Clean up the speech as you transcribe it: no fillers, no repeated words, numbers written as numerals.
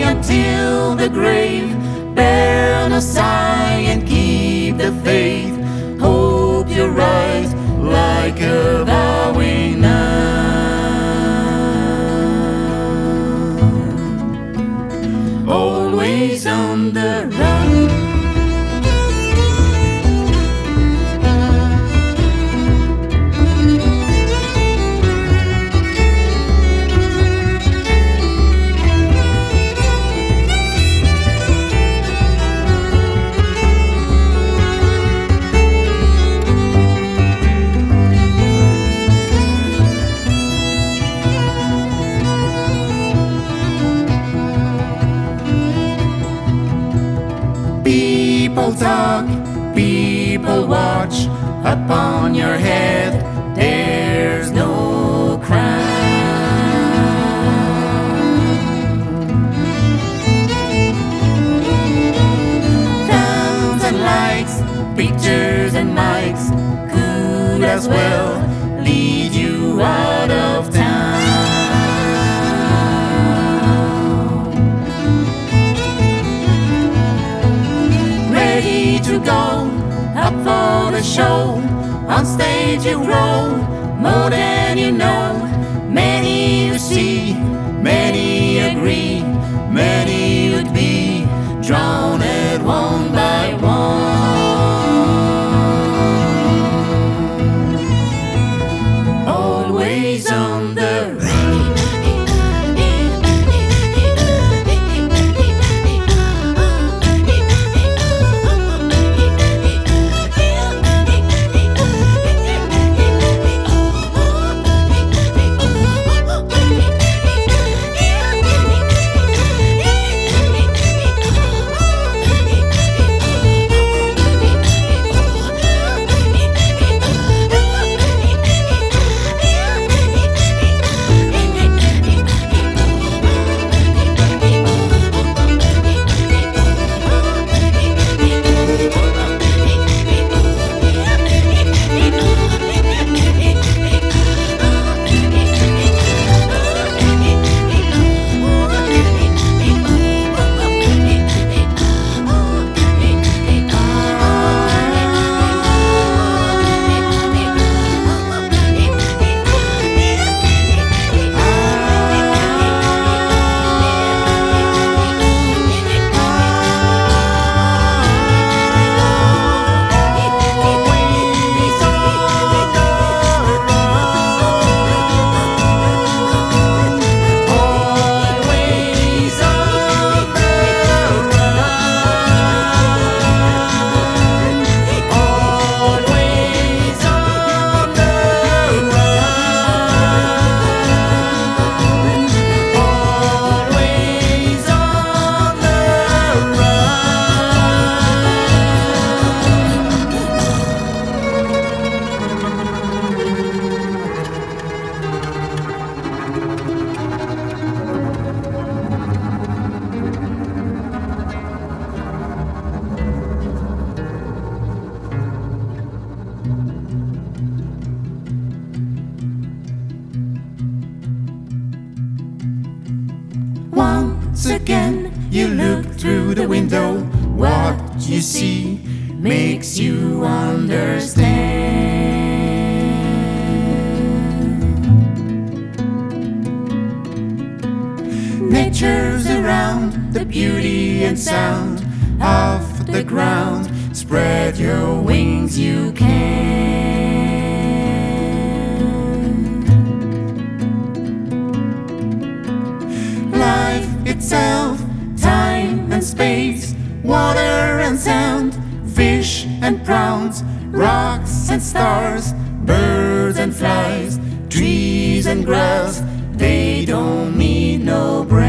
until the grave. Bear no sigh and keep the faith. Hope you're right, like a vowing nun. Always on the run. People talk, people watch. Upon your head there's no crown. Guns and lights, pictures and mics could as well lead you out of town. Ready to go, up for the show. On stage you grow, more than you know. Many you see, many agree. Many would be drawn at one by one. Always on the run. Once again you look through the window. What you see makes you understand. Nature's around, the beauty and sound of the ground. Spread your wings, you can. Life itself, time and space, water and sound, fish and prawns, rocks and stars, birds and flies, trees and grass, they don't need no brain.